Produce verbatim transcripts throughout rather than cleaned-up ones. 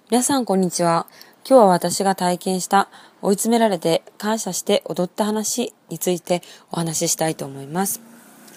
皆さんこんにちは。今日は私が体験した追い詰められて感謝して踊った話についてお話ししたいと思います。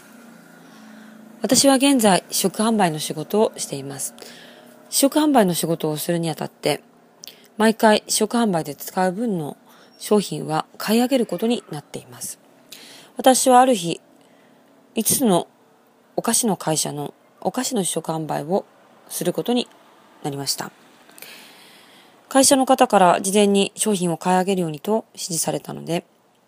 私は現在試食販売の仕事をしています。試食販売の仕事をするにあたって毎回試食販売で使う分の商品は買い上げることになっています。私はある日いつつのお菓子の会社のお菓子の試食販売をすることになりました。会社の方から事前に商品を買い上げるようにと指示されたので、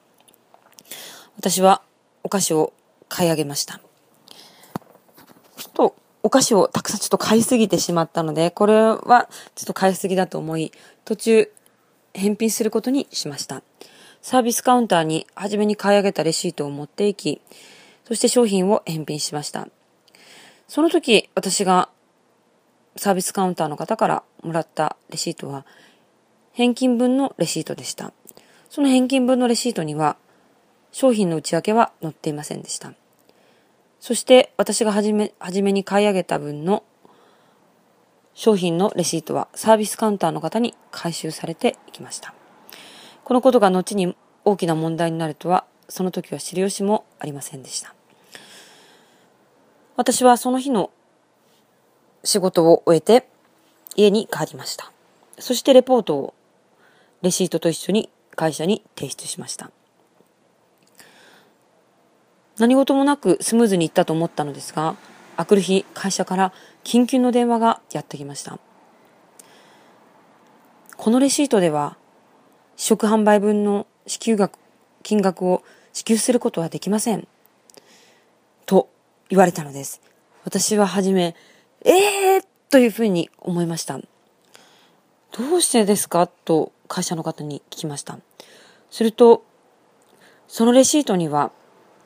私はお菓子を買い上げました。ちょっとお菓子をたくさんちょっと買いすぎてしまったので、これはちょっと買いすぎだと思い、途中返品することにしました。サービスカウンターに初めに買い上げたレシートを持っていき、そして商品を返品しました。その時、私がサービスカウンターの方からもらったレシートは返金分のレシートでした。その返金分のレシートには商品の内訳は載っていませんでした。そして私がはじめ、はじめに買い上げた分の商品のレシートはサービスカウンターの方に回収されていきました。このことが後に大きな問題になるとはその時は知る由もありませんでした。私はその日の仕事を終えて家に帰りました。そしてレポートをレシートと一緒に会社に提出しました。何事もなくスムーズにいったと思ったのですが、あくる日会社から緊急の電話がやってきました。このレシートでは試食販売分の支給額、金額を支給することはできません。と言われたのです。私ははじめ、えーというふうに思いました。どうしてですかと会社の方に聞きました。すると、そのレシートには、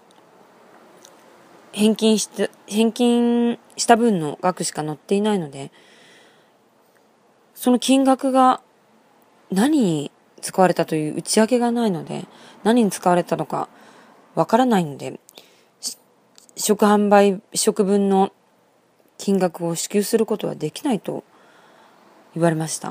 返金して、返金した分の額しか載っていないので、その金額が何に使われたという内訳がないので、何に使われたのかわからないので、試食販売、試食分の金額を支給することはできないと言われました。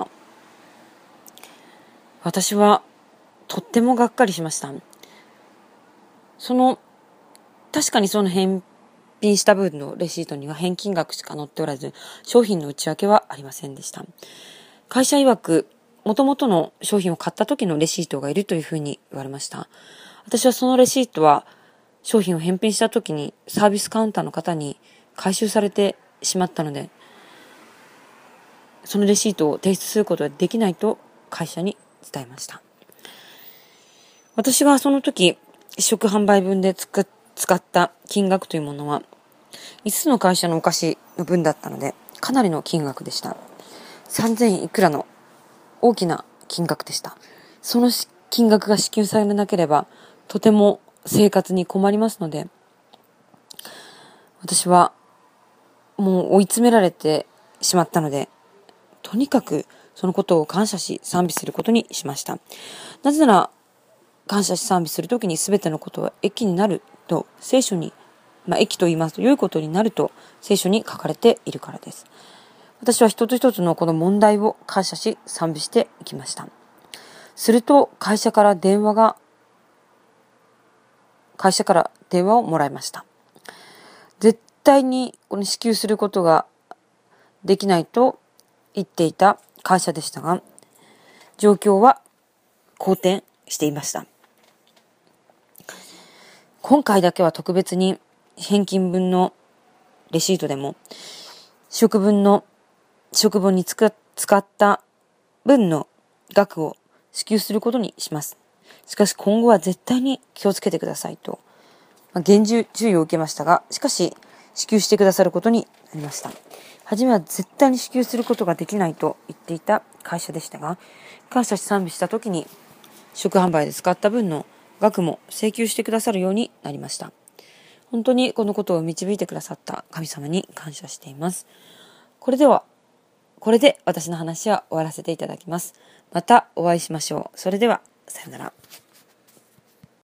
私はとってもがっかりしました。その、確かにその返品した分のレシートには返金額しか載っておらず、商品の内訳はありませんでした。会社曰く、元々の商品を買った時のレシートがいるというふうに言われました。私はそのレシートは商品を返品した時にサービスカウンターの方に回収されてしまったので、そのレシートを提出することはできないと会社に伝えました。私がその時試食販売分で使った金額というものはいつつの会社のお菓子の分だったのでかなりの金額でした。さんぜんいくらの大きな金額でした。その金額が支給されなければとても生活に困りますので、私はもう追い詰められてしまったので、とにかくそのことを感謝し賛美することにしました。なぜなら感謝し賛美するときに全てのことは益になると聖書に、まあ益と言いますと良いことになると聖書に書かれているからです。私は一つ一つのこの問題を感謝し賛美していきました。すると会社から電話が会社から電話をもらいました。絶対にこの支給することができないと言っていた会社でしたが、状況は好転していました。今回だけは特別に返金分のレシートでも試食分の試食分に使った分の額を支給することにします。しかし今後は絶対に気をつけてくださいと、まあ、厳重注意を受けましたが、しかし支給してくださることになりました。はじめは絶対に支給することができないと言っていた会社でしたが、感謝し賛美した時に試食販売で使った分の額も請求してくださるようになりました。本当にこのことを導いてくださった神様に感謝しています。これでは、これで私の話は終わらせていただきます。またお会いしましょう。それでは、さよなら。